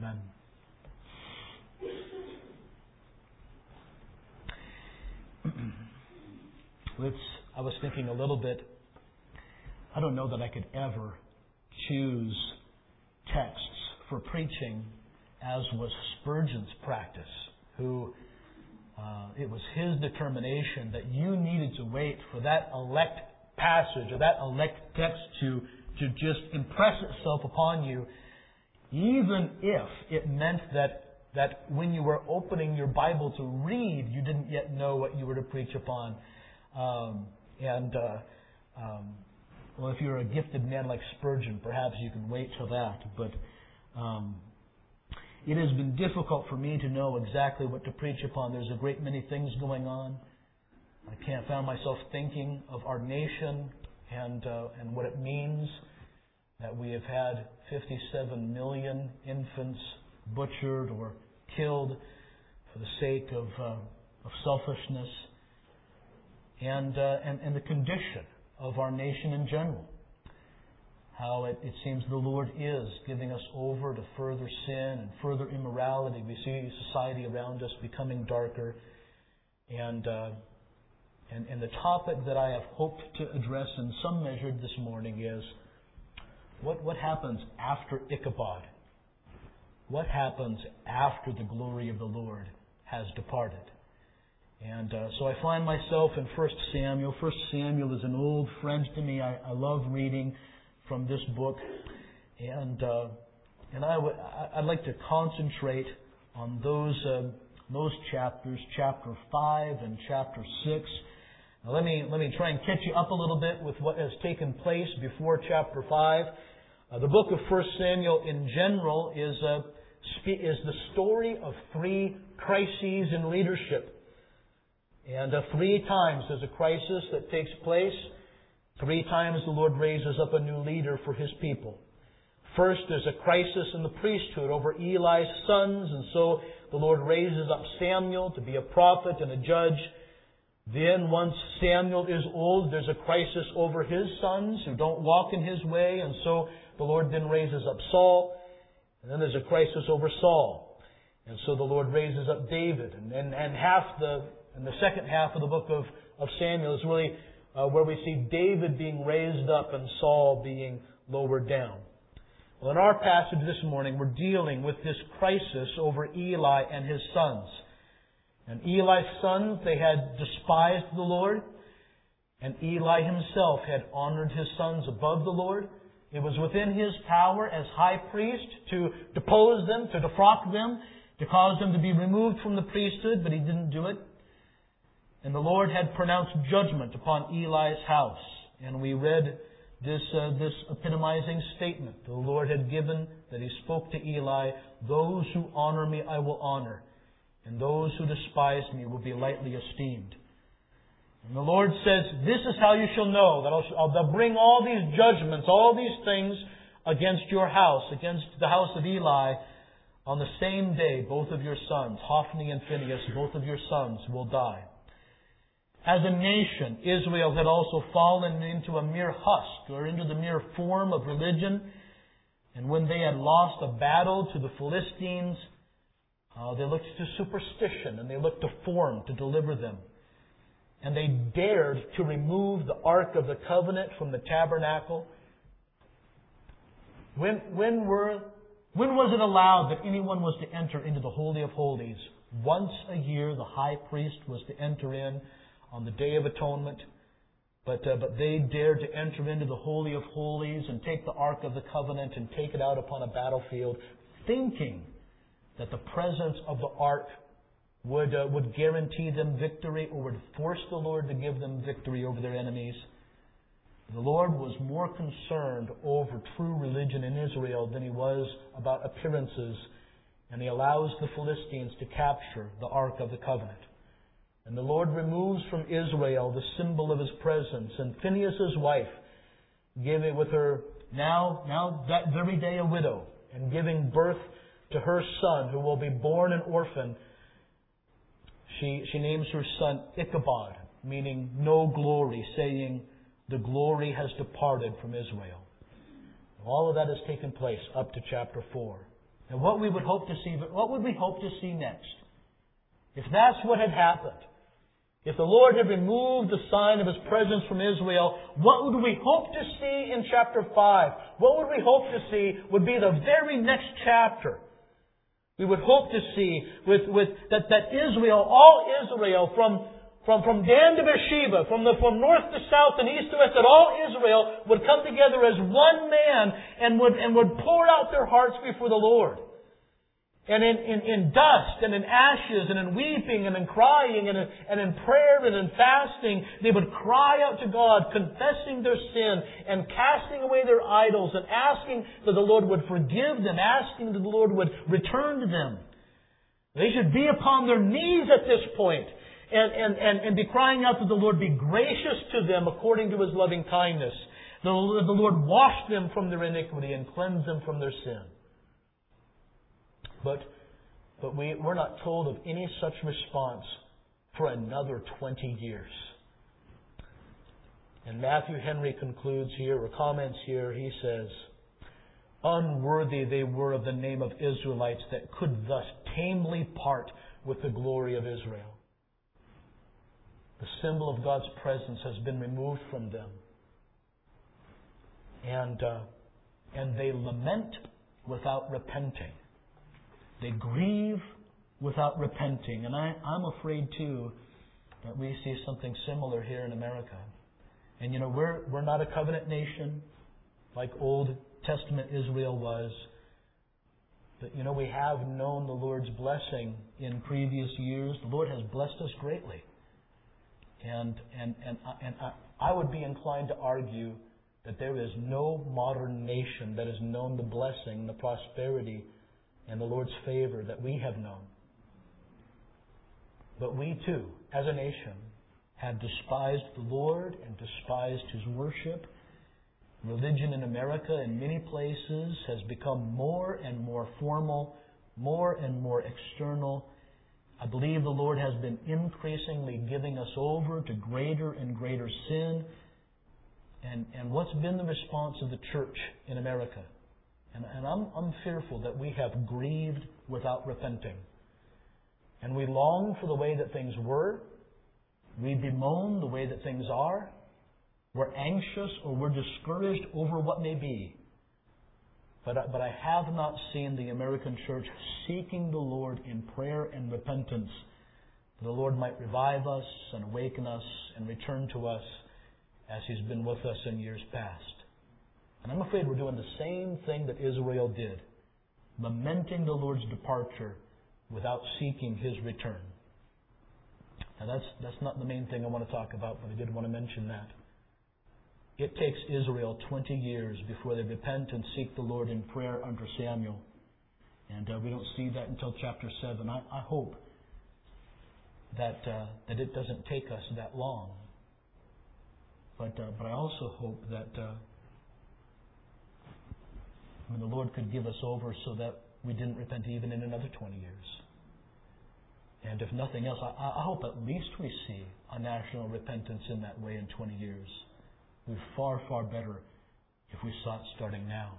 Amen. I was thinking a little bit, I don't know that I could ever choose texts for preaching as was Spurgeon's practice, who it was his determination that you needed to wait for that elect passage or that elect text to just impress itself upon you, even if it meant that when you were opening your Bible to read, you didn't yet know what you were to preach upon. Well, if you're a gifted man like Spurgeon, perhaps you can wait till that. But it has been difficult for me to know exactly what to preach upon. There's a great many things going on. I can't find myself thinking of our nation and what it means that we have had 57 million infants butchered or killed for the sake of selfishness, and the condition of our nation in general. How it seems the Lord is giving us over to further sin and further immorality. We see society around us becoming darker. And the topic that I have hoped to address in some measure this morning is what happens after Ichabod? What happens after the glory of the Lord has departed? And so I find myself in 1 Samuel. 1 Samuel is an old friend to me. I love reading from this book. And I'd like to concentrate on those chapters, chapter 5 and chapter 6. Now let me try and catch you up a little bit with what has taken place before chapter 5. The book of 1 Samuel in general is the story of three crises in leadership. And 3 times there's a crisis that takes place. 3 times the Lord raises up a new leader for His people. First, there's a crisis in the priesthood over Eli's sons, and so the Lord raises up Samuel to be a prophet and a judge. Then, once Samuel is old, there's a crisis over his sons who don't walk in His way, and so the Lord then raises up Saul. And then there's a crisis over Saul. And so the Lord raises up David. And the second half of the book of Samuel is really where we see David being raised up and Saul being lowered down. Well, in our passage this morning, we're dealing with this crisis over Eli and his sons. And Eli's sons, they had despised the Lord. And Eli himself had honored his sons above the Lord. It was within his power as high priest to depose them, to defrock them, to cause them to be removed from the priesthood, but he didn't do it. And the Lord had pronounced judgment upon Eli's house. And we read this epitomizing statement the Lord had given, that He spoke to Eli, "Those who honor me I will honor, and those who despise me will be lightly esteemed." And the Lord says, "This is how you shall know that I'll bring all these judgments, all these things against your house, against the house of Eli. On the same day, both of your sons, Hophni and Phinehas, both of your sons will die." As a nation, Israel had also fallen into a mere husk, or into the mere form of religion. And when they had lost a battle to the Philistines, they looked to superstition and they looked to form to deliver them. And they dared to remove the Ark of the Covenant from the tabernacle. When was it allowed that anyone was to enter into the Holy of Holies? Once a year, the high priest was to enter in on the Day of Atonement. But they dared to enter into the Holy of Holies and take the Ark of the Covenant and take it out upon a battlefield, thinking that the presence of the Ark would guarantee them victory, or would force the Lord to give them victory over their enemies. The Lord was more concerned over true religion in Israel than He was about appearances, and He allows the Philistines to capture the Ark of the Covenant. And the Lord removes from Israel the symbol of His presence. And Phinehas' wife, giving with her now that very day a widow, and giving birth to her son, who will be born an orphan, she names her son Ichabod, meaning no glory, saying, "The glory has departed from Israel." All of that has taken place up to chapter 4. And what we would hope to see, but what would we hope to see next? If that's what had happened, if the Lord had removed the sign of His presence from Israel, what would we hope to see in chapter 5? What would we hope to see would be the very next chapter. We would hope to see that Israel, all Israel, from Dan to Beersheba, from north to south and east to west, that all Israel would come together as one man and would pour out their hearts before the Lord. And in dust and in ashes and in weeping and in crying and in prayer and in fasting, they would cry out to God, confessing their sin and casting away their idols and asking that the Lord would forgive them, asking that the Lord would return to them. They should be upon their knees at this point and be crying out that the Lord be gracious to them according to His loving kindness. The Lord wash them from their iniquity and cleanse them from their sin. But we're not told of any such response for another 20 years. And Matthew Henry concludes here, or comments here, he says, "Unworthy they were of the name of Israelites that could thus tamely part with the glory of Israel." The symbol of God's presence has been removed from them. And they lament without repenting. They grieve without repenting. And I'm afraid, too, that we see something similar here in America. And, we're not a covenant nation like Old Testament Israel was. But, we have known the Lord's blessing in previous years. The Lord has blessed us greatly. And I would be inclined to argue that there is no modern nation that has known the blessing, the prosperity, and the Lord's favor that we have known. But we too, as a nation, have despised the Lord and despised His worship. Religion in America, in many places, has become more and more formal, more and more external. I believe the Lord has been increasingly giving us over to greater and greater sin. And what's been the response of the church in America? And I'm fearful that we have grieved without repenting. And we long for the way that things were. We bemoan the way that things are. We're anxious or we're discouraged over what may be. But I have not seen the American church seeking the Lord in prayer and repentance, that the Lord might revive us and awaken us and return to us as He's been with us in years past. And I'm afraid we're doing the same thing that Israel did, lamenting the Lord's departure without seeking His return. Now that's not the main thing I want to talk about, but I did want to mention that. It takes Israel 20 years before they repent and seek the Lord in prayer under Samuel. And we don't see that until chapter 7. I hope that it doesn't take us that long. But I also hope that the Lord could give us over so that we didn't repent even in another 20 years. And if nothing else, I hope at least we see a national repentance in that way in 20 years. It would be far, far better if we saw it starting now.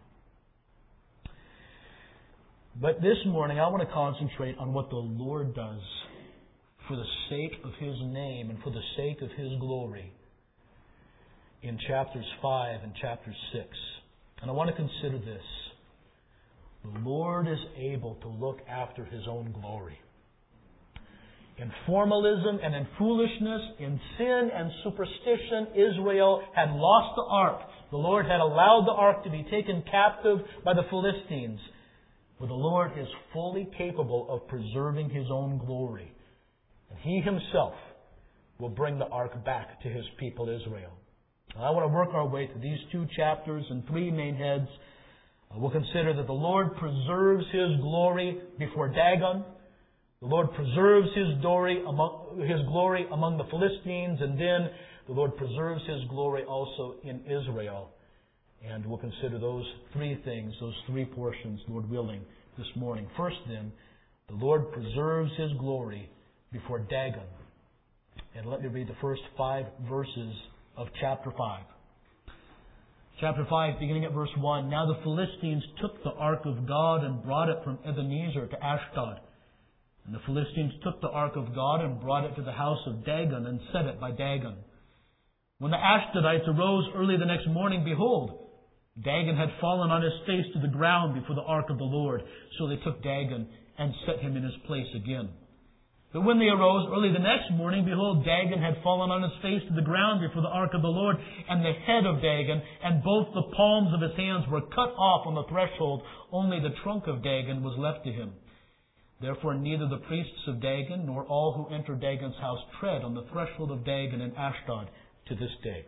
But this morning, I want to concentrate on what the Lord does for the sake of His name and for the sake of His glory in chapters 5 and chapter 6. And I want to consider this. The Lord is able to look after His own glory. In formalism and in foolishness, in sin and superstition, Israel had lost the ark. The Lord had allowed the ark to be taken captive by the Philistines. But the Lord is fully capable of preserving His own glory. And He Himself will bring the ark back to His people Israel. I want to work our way through these 2 chapters and 3 main heads. We'll consider that the Lord preserves His glory before Dagon. The Lord preserves His glory among the Philistines, and then the Lord preserves His glory also in Israel. And we'll consider those 3 things, those 3 portions, Lord willing, this morning. First then, the Lord preserves His glory before Dagon. And let me read the first 5 verses of chapter 5. Chapter 5, beginning at verse 1. Now the Philistines took the ark of God and brought it from Ebenezer to Ashdod. And the Philistines took the ark of God and brought it to the house of Dagon and set it by Dagon. When the Ashdodites arose early the next morning, behold, Dagon had fallen on his face to the ground before the ark of the Lord. So they took Dagon and set him in his place again. But when they arose early the next morning, behold, Dagon had fallen on his face to the ground before the ark of the Lord, and the head of Dagon and both the palms of his hands were cut off on the threshold. Only the trunk of Dagon was left to him. Therefore neither the priests of Dagon nor all who enter Dagon's house tread on the threshold of Dagon in Ashdod to this day.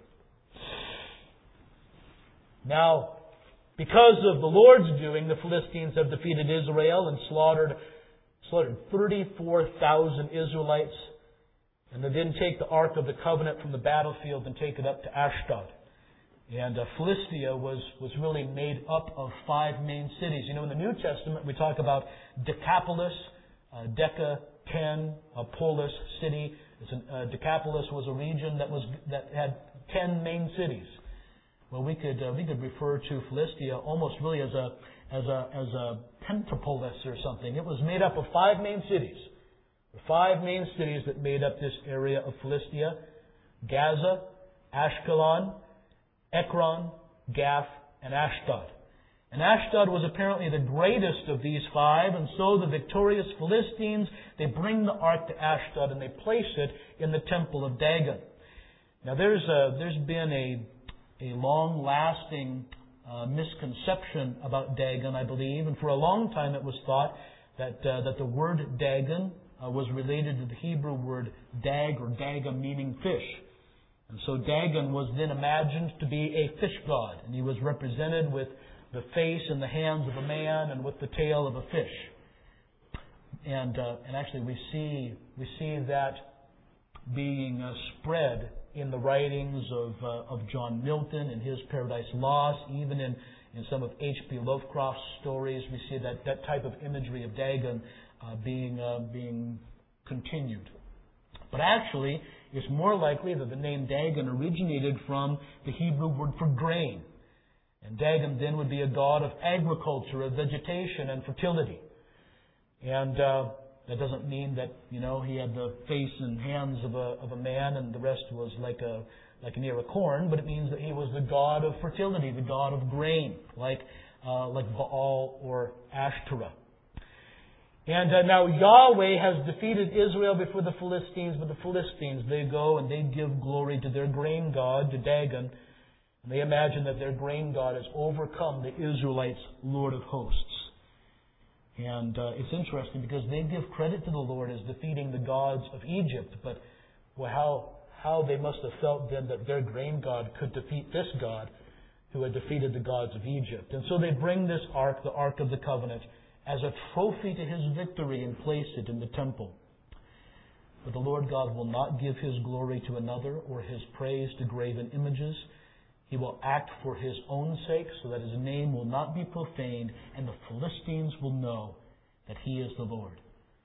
Now, because of the Lord's doing, the Philistines have defeated Israel and slaughtered 34,000 Israelites. And they didn't take the Ark of the Covenant from the battlefield and take it up to Ashdod. And Philistia was really made up of 5 main cities. You know, in the New Testament we talk about Decapolis, Deca, 10, polis, city. Decapolis was a region that had 10 main cities. Well, we could refer to Philistia almost really as a pentapolis or something. It was made up of 5 main cities. The 5 main cities that made up this area of Philistia: Gaza, Ashkelon, Ekron, Gath, and Ashdod. And Ashdod was apparently the greatest of these 5, and so the victorious Philistines, they bring the ark to Ashdod and they place it in the temple of Dagon. Now there's been a long-lasting misconception about Dagon, I believe, and for a long time it was thought that the word Dagon was related to the Hebrew word dag or daga, meaning fish. And so Dagon was then imagined to be a fish god, and he was represented with the face and the hands of a man and with the tail of a fish. And actually we see that being spread in the writings of John Milton and his Paradise Lost, even in some of H.P. Lovecraft's stories, we see that type of imagery of Dagon being continued. But actually, it's more likely that the name Dagon originated from the Hebrew word for grain. And Dagon then would be a god of agriculture, of vegetation and fertility. And that doesn't mean that, he had the face and hands of a man and the rest was like an ear of corn, but it means that he was the god of fertility, the god of grain, like Baal or Ashtoreth. And now Yahweh has defeated Israel before the Philistines, but the Philistines, they go and they give glory to their grain god, to Dagon. And they imagine that their grain god has overcome the Israelites' Lord of hosts. And it's interesting because they give credit to the Lord as defeating the gods of Egypt, but how they must have felt then that their grain god could defeat this God who had defeated the gods of Egypt. And so they bring this ark, the Ark of the Covenant, as a trophy to his victory and place it in the temple. But the Lord God will not give his glory to another or his praise to graven images. He will act for his own sake so that his name will not be profaned, and the Philistines will know that he is the Lord.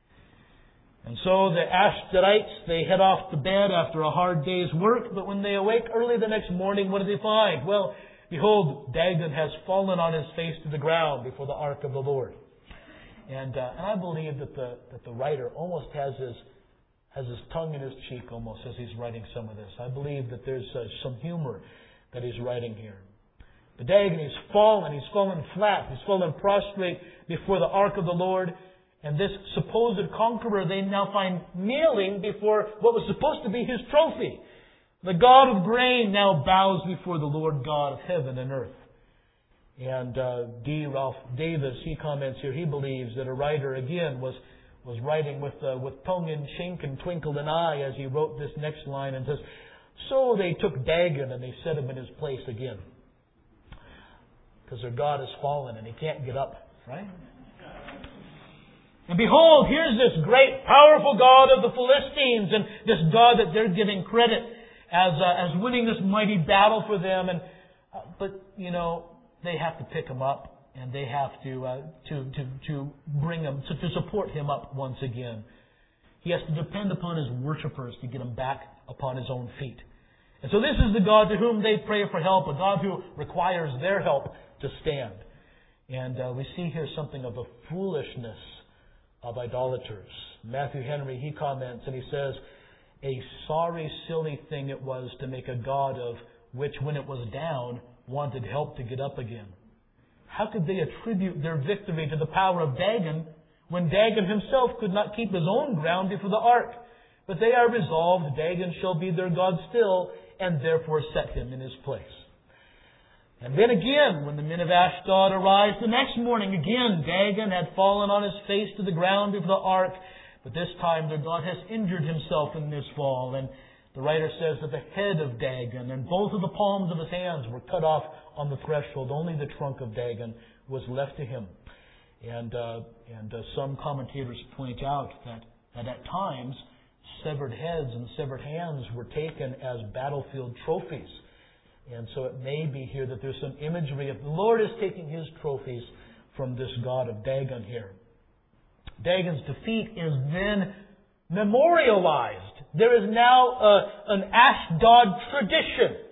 And so the Ashdodites, they head off to bed after a hard day's work, but when they awake early the next morning, what do they find? Well, behold, Dagon has fallen on his face to the ground before the ark of the Lord. And I believe that the writer almost has his tongue in his cheek almost as he's writing some of this. I believe that there's some humor that he's writing here. But Dagon, he's fallen flat, he's fallen prostrate before the ark of the Lord. And this supposed conqueror, they now find kneeling before what was supposed to be his trophy. The God of grain now bows before the Lord God of heaven and earth. And D. Ralph Davis, he comments here, he believes that a writer, again, was writing with tongue in cheek and twinkle in eye as he wrote this next line and says, so they took Dagon and they set him in his place again. Because their God has fallen and he can't get up, right? And behold, here's this great, powerful God of the Philistines, and this God that they're giving credit as winning this mighty battle for them. And but they have to pick him up, and they have to bring him to support him up once again. He has to depend upon his worshipers to get him back upon his own feet. And so this is the God to whom they pray for help, a God who requires their help to stand. And we see here something of the foolishness of idolaters. Matthew Henry, he comments and he says, a sorry, silly thing it was to make a God of which, when it was down, wanted help to get up again. How could they attribute their victory to the power of Dagon when Dagon himself could not keep his own ground before the ark? But they are resolved, Dagon shall be their God still, and therefore set him in his place. And then again, when the men of Ashdod arise the next morning, again Dagon had fallen on his face to the ground before the ark, but this time their God has injured himself in this fall. And the writer says that the head of Dagon and both of the palms of his hands were cut off on the threshold. Only the trunk of Dagon was left to him. And some commentators point out that at times severed heads and severed hands were taken as battlefield trophies. And so it may be here that there's some imagery of the Lord is taking His trophies from this God of Dagon here. Dagon's defeat is then memorialized. There is now an Ashdod tradition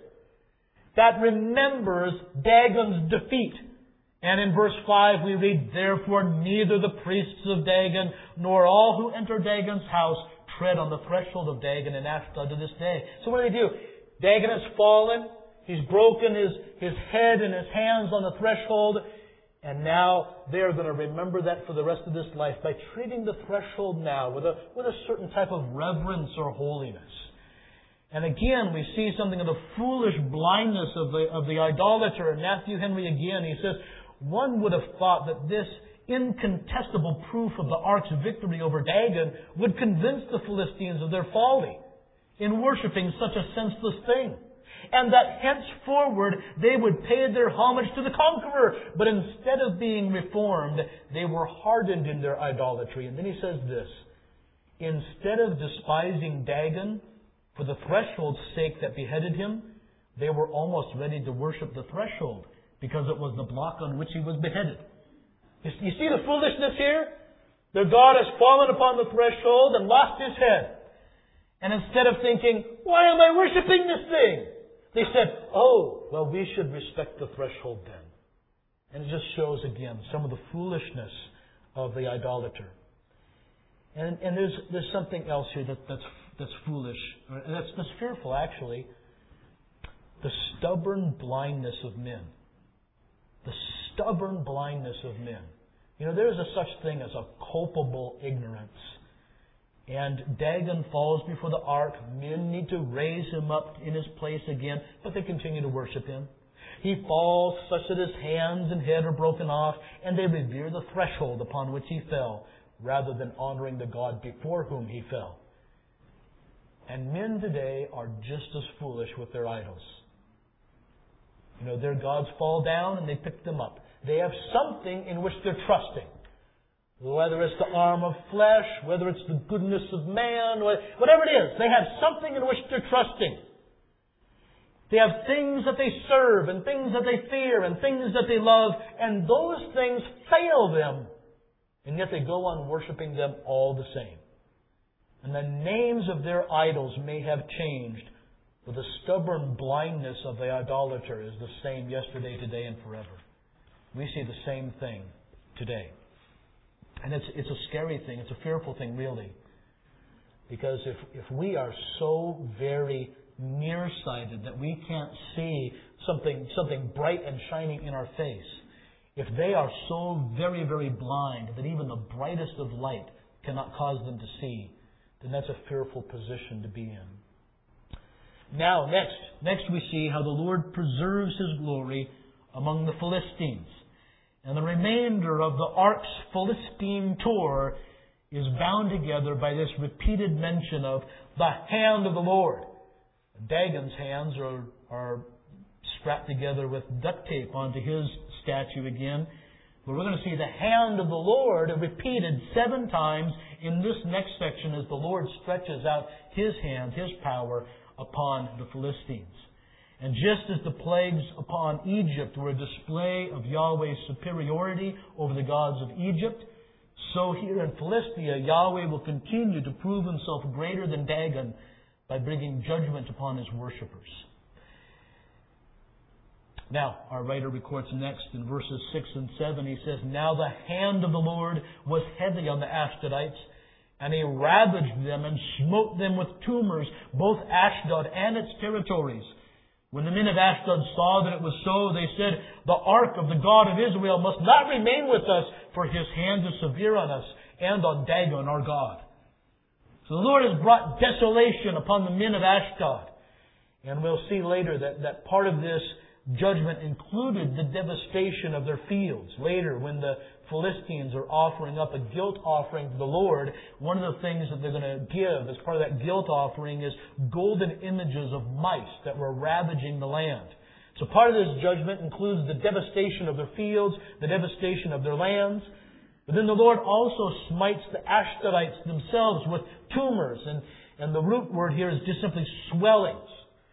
that remembers Dagon's defeat. And in verse 5 we read, therefore neither the priests of Dagon nor all who enter Dagon's house tread on the threshold of Dagon in Ashdod to this day. So what do? Dagon has fallen. He's broken his head and his hands on the threshold. And now they're going to remember that for the rest of this life by treating the threshold now with a certain type of reverence or holiness. And again, we see something of the foolish blindness of the idolater. And Matthew Henry again, he says, one would have thought that this incontestable proof of the ark's victory over Dagon would convince the Philistines of their folly in worshipping such a senseless thing. And that henceforward they would pay their homage to the conqueror. But instead of being reformed, they were hardened in their idolatry. And then he says this, instead of despising Dagon for the threshold's sake that beheaded him, they were almost ready to worship the threshold because it was the block on which he was beheaded. You see the foolishness here? Their God has fallen upon the threshold and lost his head. And instead of thinking, why am I worshiping this thing? They said, oh, well, we should respect the threshold then. And it just shows again some of the foolishness of the idolater. And there's something else here that's foolish. And that's fearful, actually. The stubborn blindness of men. The stubborn blindness of men. You know, there is a such thing as a culpable ignorance. And Dagon falls before the ark. Men need to raise him up in his place again, but they continue to worship him. He falls such that his hands and head are broken off, and they revere the threshold upon which he fell, rather than honoring the God before whom he fell. And men today are just as foolish with their idols. You know, their gods fall down and they pick them up. They have something in which they're trusting. Whether it's the arm of flesh, whether it's the goodness of man, whatever it is, they have something in which they're trusting. They have things that they serve and things that they fear and things that they love, and those things fail them. And yet they go on worshiping them all the same. And the names of their idols may have changed, but the stubborn blindness of the idolater is the same yesterday, today, and forever. We see the same thing today. And it's a scary thing. It's a fearful thing, really. Because if we are so very nearsighted that we can't see something bright and shining in our face, if they are so very, very blind that even the brightest of light cannot cause them to see, then that's a fearful position to be in. Now, next we see how the Lord preserves His glory among the Philistines. And the remainder of the ark's Philistine tour is bound together by this repeated mention of the hand of the Lord. Dagon's hands are strapped together with duct tape onto his statue again. But we're going to see the hand of the Lord repeated 7 times in this next section as the Lord stretches out His hand, His power upon the Philistines. And just as the plagues upon Egypt were a display of Yahweh's superiority over the gods of Egypt, so here in Philistia, Yahweh will continue to prove Himself greater than Dagon by bringing judgment upon His worshippers. Now, our writer records next in verses 6 and 7, he says, "Now the hand of the Lord was heavy on the Ashdodites, and He ravaged them and smote them with tumors, both Ashdod and its territories. When the men of Ashdod saw that it was so, they said, 'The ark of the God of Israel must not remain with us, for His hand is severe on us and on Dagon our God.'" So the Lord has brought desolation upon the men of Ashdod. And we'll see later that part of this judgment included the devastation of their fields. Later, when the Philistines are offering up a guilt offering to the Lord, one of the things that they're going to give as part of that guilt offering is golden images of mice that were ravaging the land. So part of this judgment includes the devastation of their fields, the devastation of their lands. But then the Lord also smites the Ashdodites themselves with tumors. And the root word here is just simply swellings.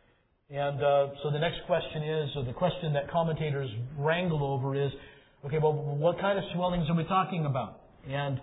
And so the next question is, or the question that commentators wrangle over is, okay, well, what kind of swellings are we talking about? And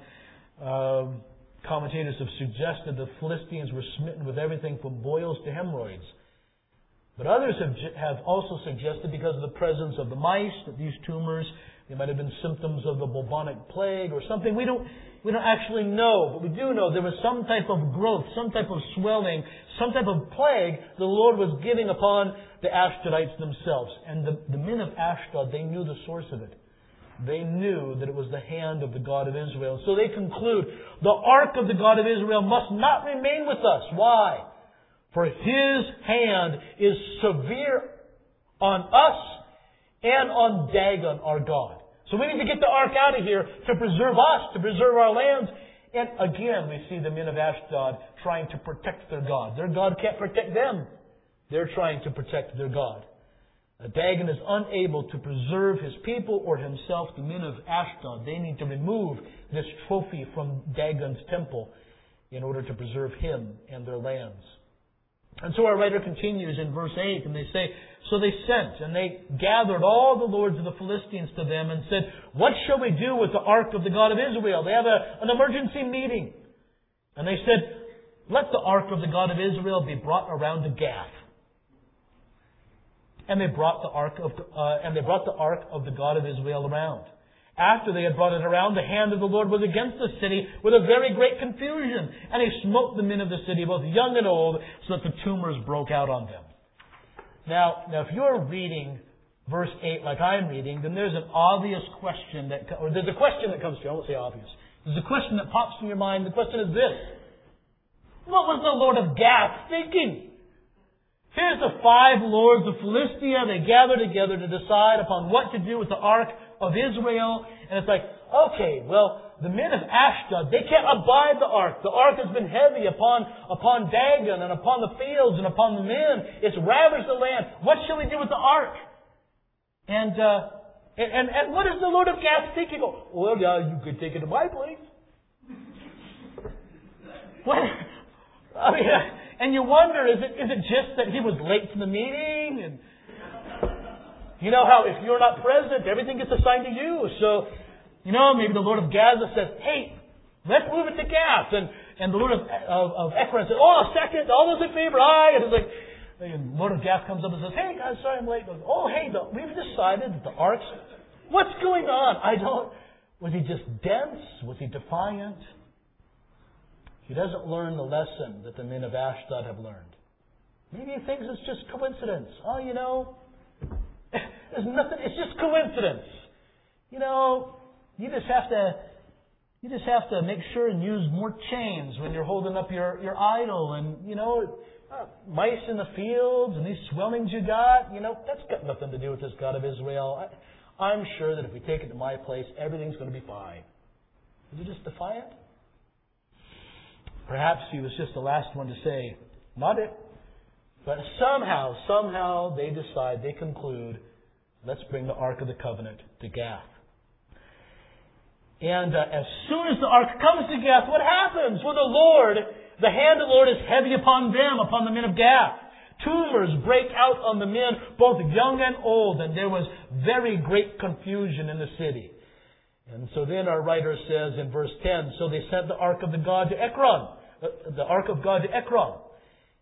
commentators have suggested the Philistines were smitten with everything from boils to hemorrhoids. But others have also suggested, because of the presence of the mice, that these tumors, they might have been symptoms of the bubonic plague or something. We don't actually know, but we do know there was some type of growth, some type of swelling, some type of plague the Lord was giving upon the Ashdodites themselves. And the men of Ashdod, they knew the source of it. They knew that it was the hand of the God of Israel. So they conclude, the ark of the God of Israel must not remain with us. Why? For His hand is severe on us and on Dagon, our God. So we need to get the ark out of here to preserve us, to preserve our lands. And again, we see the men of Ashdod trying to protect their God. Their God can't protect them. They're trying to protect their God. Dagon is unable to preserve his people or himself. The men of Ashdod, they need to remove this trophy from Dagon's temple in order to preserve him and their lands. And so our writer continues in verse 8, and they say, "So they sent, and they gathered all the lords of the Philistines to them and said, 'What shall we do with the ark of the God of Israel?'" They have an emergency meeting. And they said, "Let the ark of the God of Israel be brought around to Gath." And they brought the ark of the God of Israel around. After they had brought it around, the hand of the Lord was against the city with a very great confusion. And He smote the men of the city, both young and old, so that the tumors broke out on them. Now, if you're reading verse 8 like I'm reading, then there's an obvious question there's a question that comes to you. I won't say obvious. There's a question that pops in your mind. The question is this: what was the Lord of Gath thinking? Here's the 5 lords of Philistia. They gather together to decide upon what to do with the ark of Israel. And it's like, okay, well, the men of Ashdod, they can't abide the ark. The ark has been heavy upon Dagon and upon the fields and upon the men. It's ravaged the land. What shall we do with the ark? And what is the Lord of Gath thinking? Well, you could take it to my place. What? I mean, and you wonder, is it just that he was late to the meeting? And you know how if you're not present, everything gets assigned to you. So, maybe the Lord of Gaza says, "Hey, let's move it to Gath." And the Lord of Ekron says, "Oh, a second, all those in favor, aye." And it's like, and the Lord of Gath comes up and says, "Hey guys, sorry I'm late." Goes, "Oh, hey, we've decided that the ark's..." What's going on? Was he just dense? Was he defiant? He doesn't learn the lesson that the men of Ashdod have learned. Maybe he thinks it's just coincidence. There's nothing. It's just coincidence. You just have to make sure and use more chains when you're holding up your idol, and mice in the fields and these swellings you got. That's got nothing to do with this God of Israel. I'm sure that if we take it to my place, everything's going to be fine. Is he just defiant? Perhaps he was just the last one to say, "Not it." But somehow they conclude, let's bring the Ark of the Covenant to Gath. And as soon as the Ark comes to Gath, what happens? Well, the hand of the Lord is heavy upon them, upon the men of Gath. Tumors break out on the men, both young and old, and there was very great confusion in the city. And so then our writer says in verse 10, "So they sent the ark of the God to Ekron." The ark of God to Ekron.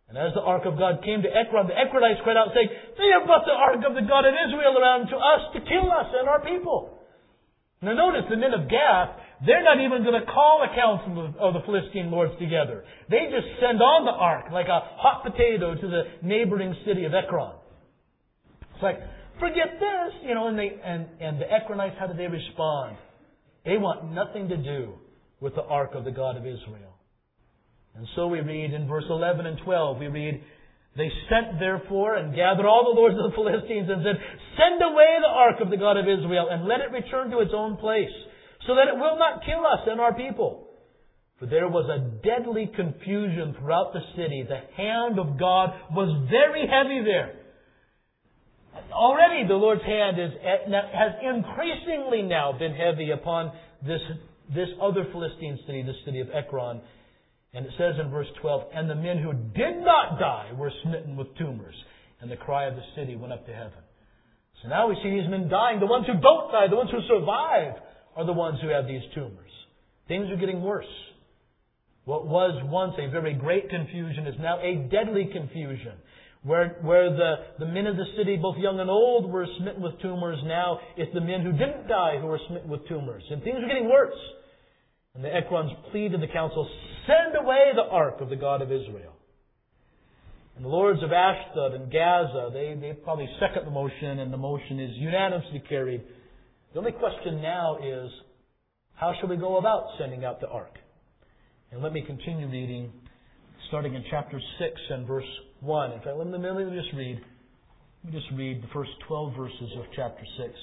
And as the ark of God came to Ekron, the Ekronites cried out, saying, "They have brought the ark of the God of Israel around to us to kill us and our people." Now notice the men of Gath, they're not even going to call a council of the Philistine lords together. They just send on the ark like a hot potato to the neighboring city of Ekron. It's like, forget this, and the Ekronites, how do they respond? They want nothing to do with the ark of the God of Israel. And so we read in verse 11 and 12, we read, "They sent therefore and gathered all the lords of the Philistines and said, 'Send away the ark of the God of Israel and let it return to its own place, so that it will not kill us and our people.' For there was a deadly confusion throughout the city. The hand of God was very heavy there." Already the Lord's hand has increasingly now been heavy upon this other Philistine city, the city of Ekron. And it says in verse 12, "And the men who did not die were smitten with tumors, and the cry of the city went up to heaven." So now we see these men dying. The ones who don't die, the ones who survive, are the ones who have these tumors. Things are getting worse. What was once a very great confusion is now a deadly confusion. Where the men of the city, both young and old, were smitten with tumors, now it's the men who didn't die who are smitten with tumors. And things are getting worse. And the Ekrons plead to the council, "Send away the ark of the God of Israel." And the lords of Ashdod and Gaza, they probably second the motion, and the motion is unanimously carried. The only question now is, how shall we go about sending out the ark? And let me continue reading, starting in chapter 6 and verse 1. In fact, let me just read the first 12 verses of chapter 6.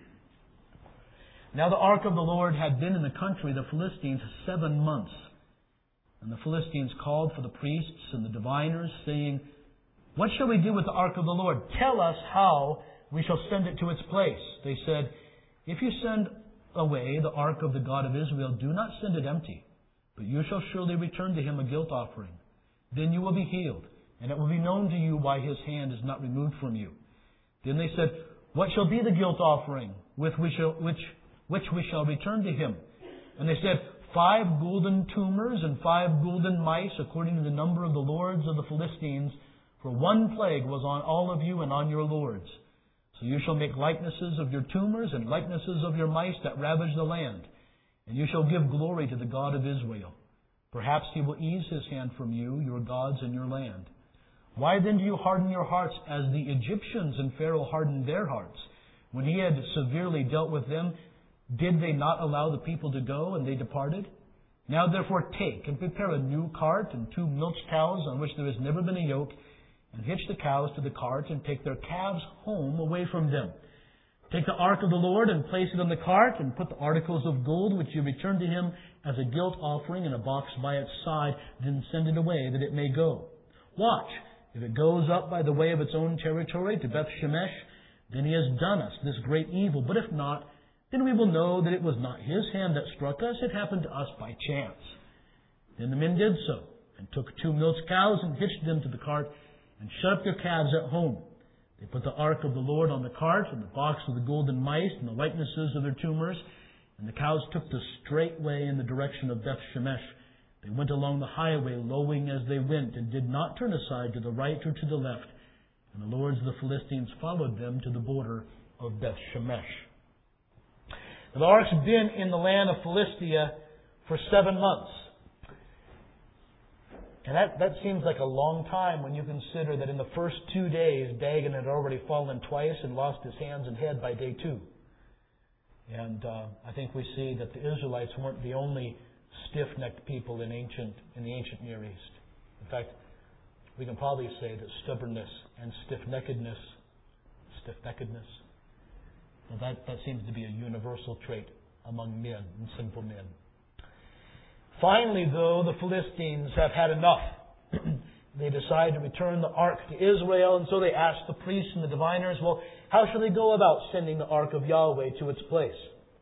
"Now the ark of the Lord had been in the country of the Philistines 7 months. And the Philistines called for the priests and the diviners, saying, 'What shall we do with the ark of the Lord? Tell us how we shall send it to its place.' They said, 'If you send away the ark of the God of Israel, do not send it empty, but you shall surely return to him a guilt offering. Then you will be healed, and it will be known to you why his hand is not removed from you.' Then they said, 'What shall be the guilt offering with which we shall return to him?' And they said, 5 golden tumors and 5 golden mice, according to the number of the lords of the Philistines, for one plague was on all of you and on your lords. So you shall make likenesses of your tumors and likenesses of your mice that ravage the land, and you shall give glory to the God of Israel. Perhaps he will ease his hand from you, your gods, and your land. Why then do you harden your hearts as the Egyptians and Pharaoh hardened their hearts? When he had severely dealt with them, did they not allow the people to go, and they departed? Now therefore take and prepare a new cart and 2 milch cows on which there has never been a yoke, and hitch the cows to the cart and take their calves home away from them. Take the ark of the Lord and place it on the cart, and put the articles of gold which you return to him as a guilt offering in a box by its side, then send it away that it may go. Watch, if it goes up by the way of its own territory to Beth Shemesh, then he has done us this great evil. But if not, then we will know that it was not his hand that struck us, it happened to us by chance." Then the men did so, and took 2 milch cows and hitched them to the cart, and shut up their calves at home. They put the ark of the Lord on the cart, and the box of the golden mice, and the likenesses of their tumors, and the cows took the straight way in the direction of Beth Shemesh. They went along the highway, lowing as they went, and did not turn aside to the right or to the left. And the lords of the Philistines followed them to the border of Beth Shemesh. The ark's been in the land of Philistia for 7 months. And that seems like a long time when you consider that in the first 2 days, Dagon had already fallen twice and lost his hands and head by day 2. And I think we see that the Israelites weren't the only stiff-necked people in the ancient Near East. In fact, we can probably say that stubbornness and stiff-neckedness, that seems to be a universal trait among men and sinful men. Finally, though, the Philistines have had enough. They decide to return the ark to Israel, and so they ask the priests and the diviners, well, how shall they go about sending the ark of Yahweh to its place?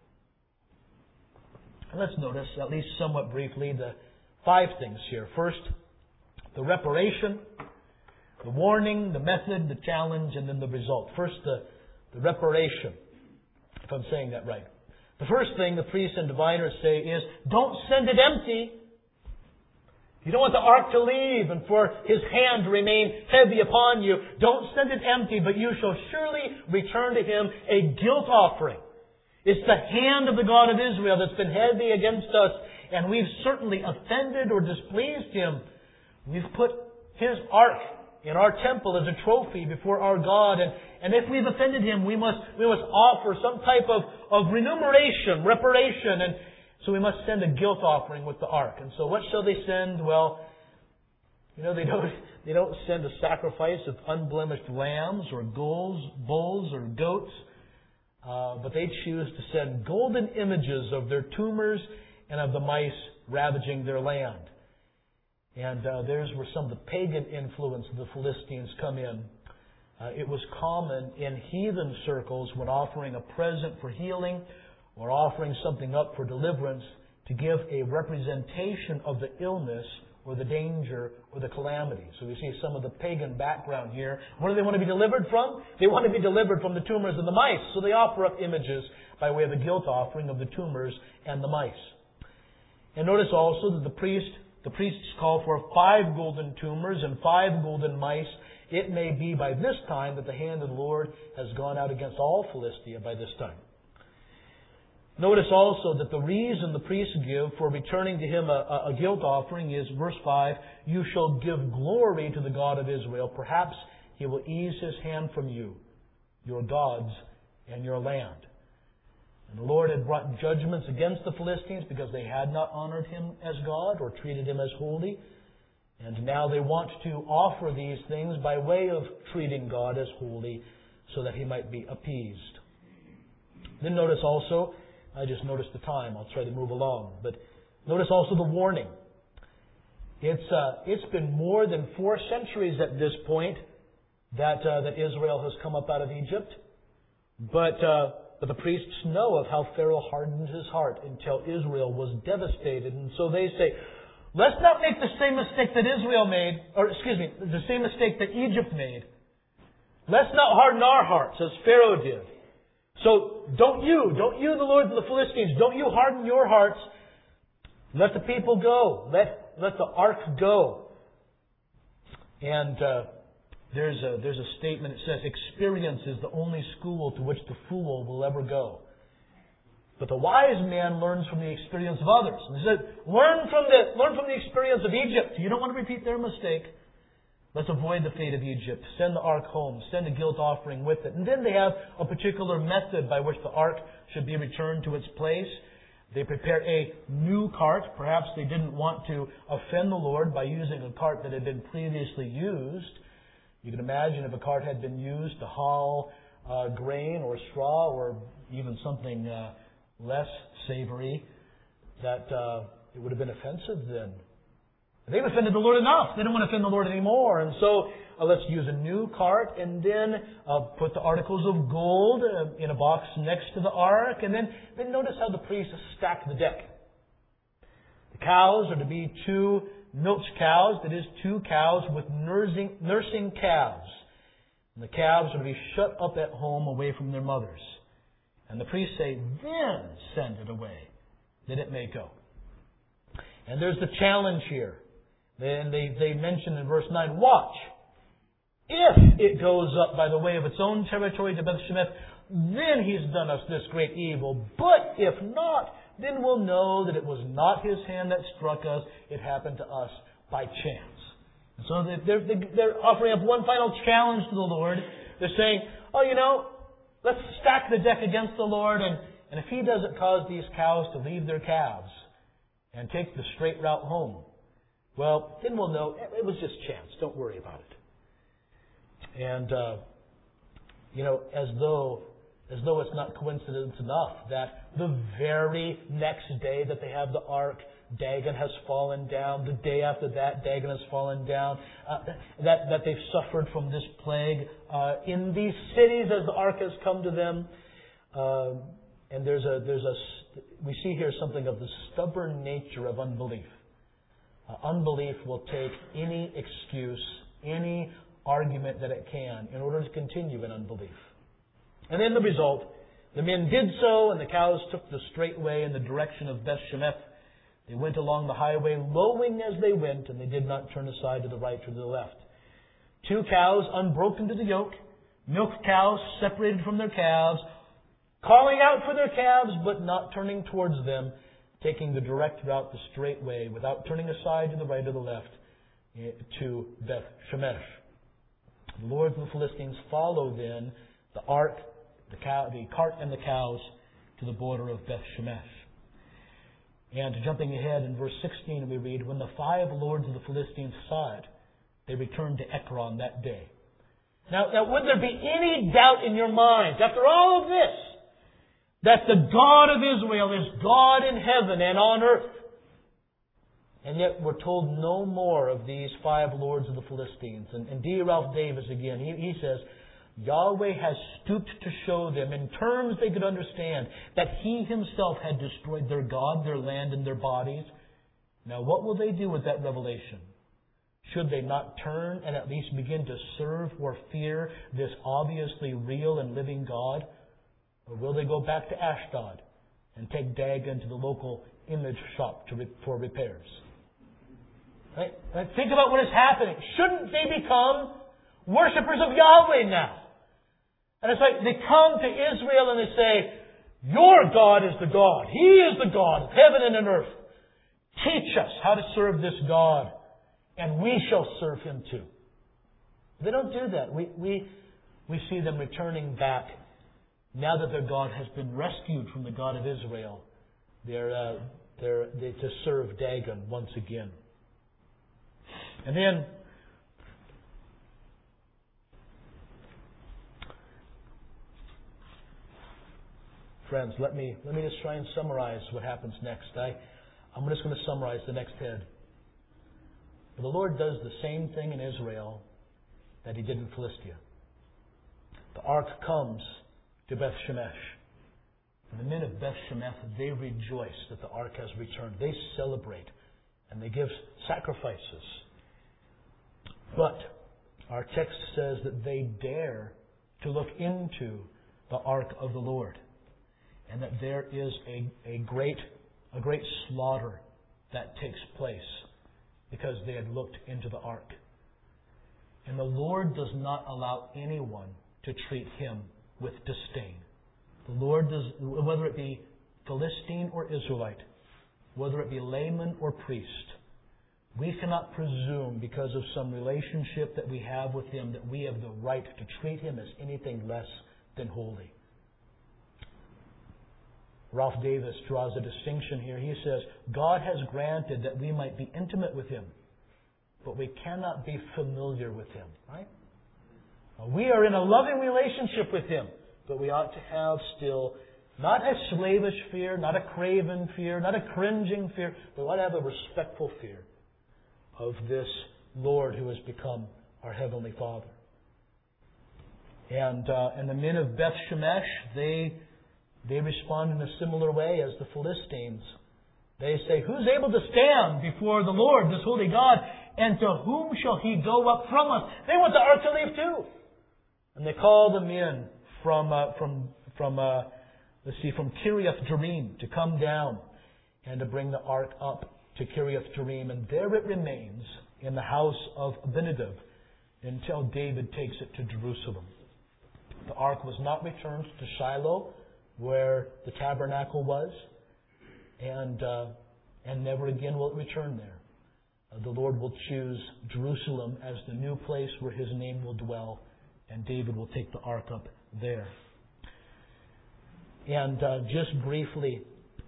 And let's notice, at least somewhat briefly, the 5 things here. First, the reparation, the warning, the method, the challenge, and then the result. First, the reparation, if I'm saying that right. The first thing the priests and diviners say is, don't send it empty. You don't want the ark to leave and for His hand to remain heavy upon you. Don't send it empty, but you shall surely return to Him a guilt offering. It's the hand of the God of Israel that's been heavy against us, and we've certainly offended or displeased Him. We've put His ark in our temple as a trophy before our God, and if we've offended Him, we must offer some type of reparation, and so we must send a guilt offering with the ark. And so what shall they send? Well, they don't send a sacrifice of unblemished lambs or bulls or goats, but they choose to send golden images of their tumors and of the mice ravaging their land. And there's where some of the pagan influence of the Philistines come in. It was common in heathen circles when offering a present for healing or offering something up for deliverance to give a representation of the illness or the danger or the calamity. So we see some of the pagan background here. What do they want to be delivered from? They want to be delivered from the tumors and the mice. So they offer up images by way of a guilt offering of the tumors and the mice. And notice also that the priests call for 5 golden tumors and 5 golden mice. It may be by this time that the hand of the Lord has gone out against all Philistia by this time. Notice also that the reason the priests give for returning to Him a guilt offering is, verse 5, you shall give glory to the God of Israel. Perhaps He will ease His hand from you, your gods, and your land. And the Lord had brought judgments against the Philistines because they had not honored Him as God or treated Him as holy. And now they want to offer these things by way of treating God as holy so that He might be appeased. Then notice also, I just noticed the time. I'll try to move along. But notice also the warning. It's been more than 4 centuries at this point that Israel has come up out of Egypt. But the priests know of how Pharaoh hardened his heart until Israel was devastated. And so they say, let's not make the same mistake that the same mistake that Egypt made. Let's not harden our hearts as Pharaoh did. So don't you, the lords of the Philistines, don't you harden your hearts. Let the people go. Let the ark go. And there's a statement that says, experience is the only school to which the fool will ever go. But the wise man learns from the experience of others. And he said, learn from the experience of Egypt. You don't want to repeat their mistake. Let's avoid the fate of Egypt. Send the ark home. Send a guilt offering with it. And then they have a particular method by which the ark should be returned to its place. They prepare a new cart. Perhaps they didn't want to offend the Lord by using a cart that had been previously used. You can imagine if a cart had been used to haul grain or straw or even something less savory, that it would have been offensive then. They've offended the Lord enough. They don't want to offend the Lord anymore. And so let's use a new cart and then put the articles of gold in a box next to the ark. And then notice how the priests stack the deck. The cows are to be 2 milch cows. That is 2 cows with nursing calves. And the calves are to be shut up at home away from their mothers. And the priests say, then send it away, that it may go. And there's the challenge here. Then they mention in verse 9, watch. If it goes up by the way of its own territory to Beth-Shemesh, then He's done us this great evil. But if not, then we'll know that it was not His hand that struck us. It happened to us by chance. And so they're offering up one final challenge to the Lord. They're saying, let's stack the deck against the Lord, and if He doesn't cause these cows to leave their calves and take the straight route home, well, then we'll know it was just chance. Don't worry about it. And, as though it's not coincidence enough that the very next day that they have the ark, Dagon has fallen down. The day after that, Dagon has fallen down. That they've suffered from this plague in these cities as the ark has come to them. And we see here something of the stubborn nature of unbelief. Unbelief will take any excuse, any argument that it can in order to continue in unbelief. And then the result, the men did so, and the cows took the straight way in the direction of Beth-Shemesh. They went along the highway, lowing as they went, and they did not turn aside to the right or to the left. 2 cows unbroken to the yoke, milk cows separated from their calves, calling out for their calves, but not turning towards them, taking the direct route, the straight way, without turning aside to the right or the left, to Beth Shemesh. The lords of the Philistines follow then the ark, the cart and the cows to the border of Beth Shemesh. And jumping ahead in verse 16 we read, when the 5 lords of the Philistines saw it, they returned to Ekron that day. Now would there be any doubt in your minds, after all of this, that the God of Israel is God in heaven and on earth? And yet we're told no more of these 5 lords of the Philistines. And D. Ralph Davis again, he says, Yahweh has stooped to show them in terms they could understand that He Himself had destroyed their God, their land, and their bodies. Now what will they do with that revelation? Should they not turn and at least begin to serve or fear this obviously real and living God? Or will they go back to Ashdod and take Dagon to the local image shop for repairs? Right? Think about what is happening. Shouldn't they become worshippers of Yahweh now? And it's like they come to Israel and they say, your God is the God. He is the God of heaven and on earth. Teach us how to serve this God, and we shall serve Him too. They don't do that. We see them returning back. Now that their God has been rescued from the God of Israel, they're to serve Dagon once again. And then, friends, let me just try and summarize what happens next. I'm just going to summarize the next head. The Lord does the same thing in Israel that He did in Philistia. The ark comes to Beth Shemesh. And the men of Beth Shemesh, they rejoice that the ark has returned. They celebrate and they give sacrifices. But our text says that they dare to look into the ark of the Lord, and that there is a great slaughter that takes place because they had looked into the ark. And the Lord does not allow anyone to treat Him with disdain. The Lord does, whether it be Philistine or Israelite, whether it be layman or priest, we cannot presume because of some relationship that we have with Him that we have the right to treat Him as anything less than holy. Ralph Davis draws a distinction here. He says, God has granted that we might be intimate with Him, but we cannot be familiar with Him. Right? We are in a loving relationship with Him, but we ought to have still not a slavish fear, not a craven fear, not a cringing fear, but we ought to have a respectful fear of this Lord who has become our Heavenly Father. And the men of Beth Shemesh, they respond in a similar way as the Philistines. They say, who's able to stand before the Lord, this holy God, and to whom shall He go up from us? They want the ark to leave too. And they call the men from Kiriath Jearim to come down and to bring the ark up to Kiriath Jearim. And there it remains in the house of Abinadab until David takes it to Jerusalem. The ark was not returned to Shiloh, where the tabernacle was, and never again will it return there. The Lord will choose Jerusalem as the new place where His name will dwell, and David will take the ark up there. And just briefly,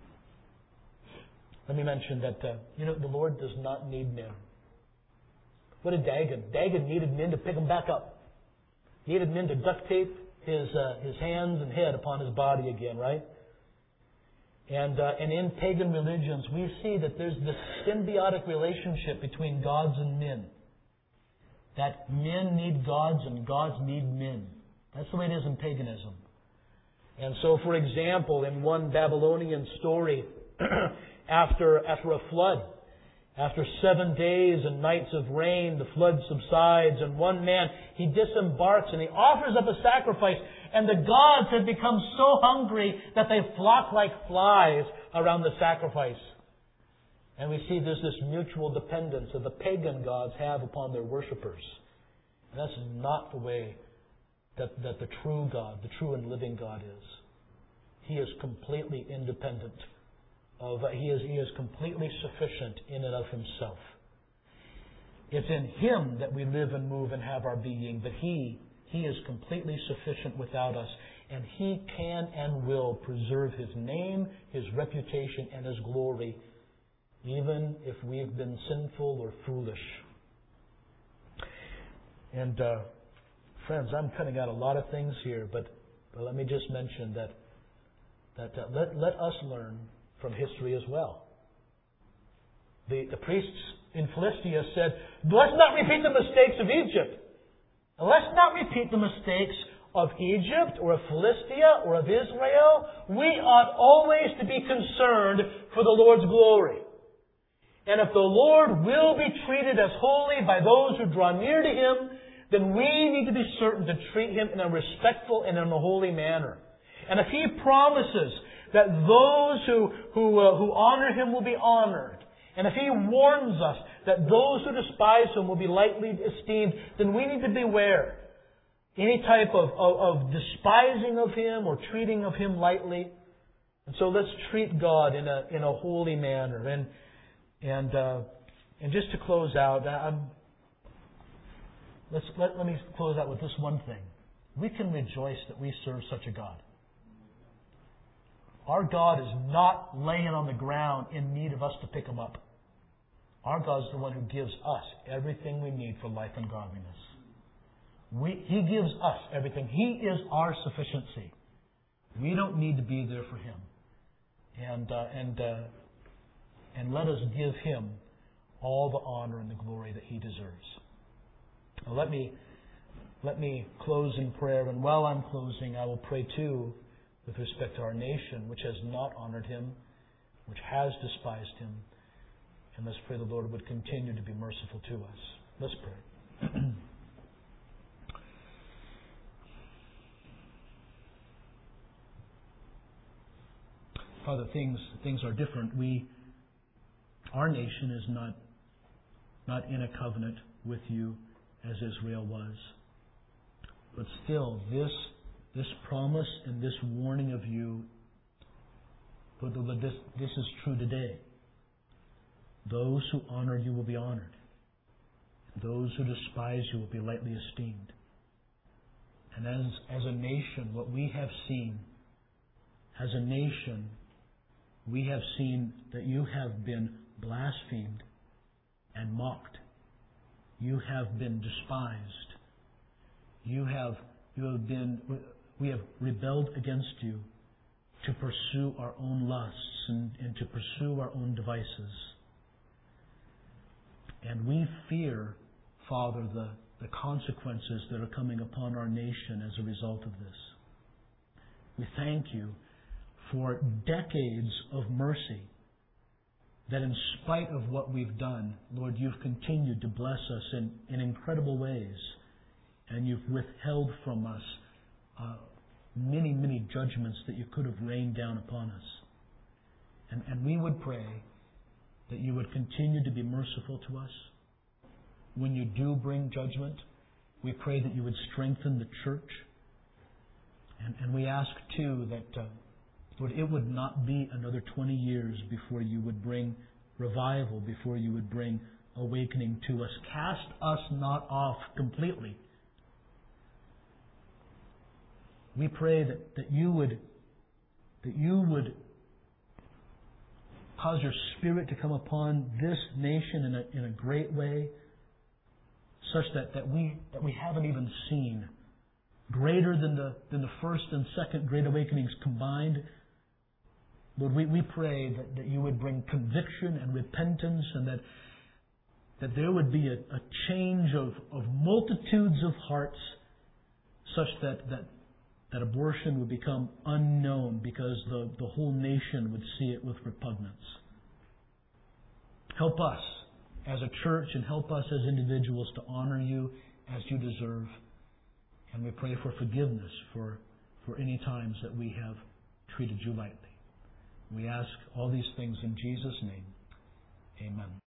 let me mention that the Lord does not need men. What did Dagon? Dagon needed men to pick him back up. He needed men to duct tape his hands and head upon his body again, right? And in pagan religions, we see that there's this symbiotic relationship between gods and men. That men need gods and gods need men. That's the way it is in paganism. And so, for example, in one Babylonian story, after a flood, after 7 days and nights of rain, the flood subsides, and one man, he disembarks and he offers up a sacrifice, and the gods have become so hungry that they flock like flies around the sacrifice. And we see there's this mutual dependence that the pagan gods have upon their worshippers. And that's not the way that the true God, the true and living God is. He is completely independent. He is completely sufficient in and of Himself. It's in Him that we live and move and have our being, but He is completely sufficient without us. And He can and will preserve His name, His reputation, and His glory, even if we've been sinful or foolish. And friends, I'm cutting out a lot of things here, but let me just mention that let us learn from history as well. The priests in Philistia said, let's not repeat the mistakes of Egypt. Let's not repeat the mistakes of Egypt or of Philistia or of Israel. We ought always to be concerned for the Lord's glory. And if the Lord will be treated as holy by those who draw near to Him, then we need to be certain to treat Him in a respectful and in a holy manner. And if He promises that those who honor Him will be honored, and if He warns us that those who despise Him will be lightly esteemed, then we need to beware. Any type of despising of Him or treating of Him lightly. And so let's treat God in a holy manner. And just to close out, let me close out with this one thing. We can rejoice that we serve such a God. Our God is not laying on the ground in need of us to pick Him up. Our God is the one who gives us everything we need for life and godliness. He gives us everything. He is our sufficiency. We don't need to be there for Him. And let us give Him all the honor and the glory that He deserves. Now let me close in prayer, and while I'm closing, I will pray too with respect to our nation, which has not honored Him, which has despised Him. And let's pray the Lord would continue to be merciful to us. Let's pray. Father, things are different. Our nation is not in a covenant with You as Israel was. But still, this promise and this warning of You, this is true today. Those who honor You will be honored. Those who despise You will be lightly esteemed. And as a nation, what we have seen, as a nation, we have seen that You have been blasphemed and mocked. You have been despised. We have rebelled against You to pursue our own lusts and to pursue our own devices. And we fear, Father, the consequences that are coming upon our nation as a result of this. We thank You for decades of mercy, that in spite of what we've done, Lord, You've continued to bless us in incredible ways, and You've withheld from us many, many judgments that You could have rained down upon us. And we would pray that You would continue to be merciful to us. When You do bring judgment, we pray that You would strengthen the church. And we ask too that Lord, it would not be another 20 years before You would bring revival, before You would bring awakening to us. Cast us not off completely. We pray that You would cause Your Spirit to come upon this nation in a great way, such that we haven't even seen, greater than the first and second Great Awakenings combined. Lord, we pray that You would bring conviction and repentance, and that there would be a change of multitudes of hearts, such that abortion would become unknown because the whole nation would see it with repugnance. Help us as a church and help us as individuals to honor You as You deserve. And we pray for forgiveness for any times that we have treated You lightly. We ask all these things in Jesus' name. Amen.